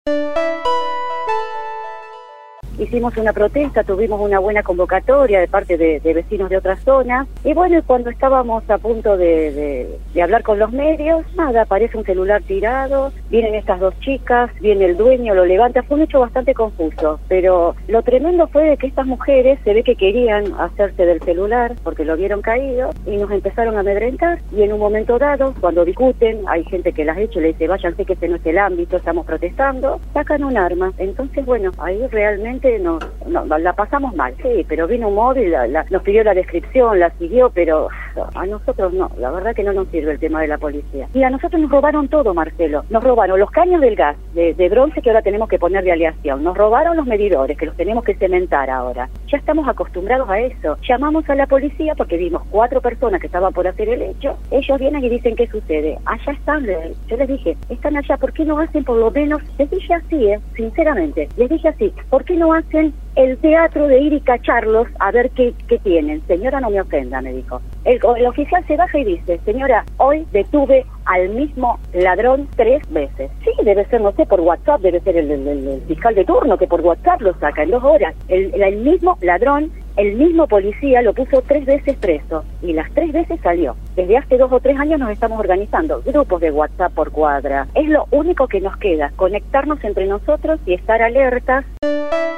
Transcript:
Hicimos una protesta, tuvimos una buena convocatoria de parte de vecinos de otras zonas, y bueno, cuando estábamos a punto de hablar con los medios, nada, aparece un celular tirado, vienen estas dos chicas, viene el dueño, lo levanta, fue un hecho bastante confuso, pero lo tremendo fue de que estas mujeres se ve que querían hacerse del celular porque lo vieron caído y nos empezaron a amedrentar, y en un momento dado, cuando discuten, hay gente que las echa y le dice, váyanse que este no es el ámbito, estamos protestando, sacan un arma. Entonces bueno, ahí realmente la pasamos mal, sí, pero vino un móvil, nos pidió la descripción, la siguió, pero a nosotros no, la verdad que no nos sirve el tema de la policía. Y a nosotros nos robaron todo, Marcelo, nos robaron los caños del gas, de bronce que ahora tenemos que poner de aleación, nos robaron los medidores que los tenemos que cementar ahora, ya estamos acostumbrados a eso, llamamos a la policía porque vimos 4 personas que estaban por hacer el hecho, ellos vienen y dicen ¿qué sucede? Allá están, yo les dije, están allá, ¿por qué no hacen por lo menos? Les dije así, sinceramente, les dije así, ¿por qué no hacen el teatro de ir y cacharlos a ver qué tienen? Señora, no me ofenda, me dijo. El oficial se baja y dice, señora, hoy detuve al mismo ladrón 3 veces. Sí, debe ser, no sé, por WhatsApp, debe ser el fiscal de turno que por WhatsApp lo saca en 2 horas. El mismo ladrón, el mismo policía lo puso 3 veces preso y las 3 veces salió. Desde hace 2 o 3 años nos estamos organizando grupos de WhatsApp por cuadra. Es lo único que nos queda, conectarnos entre nosotros y estar alertas.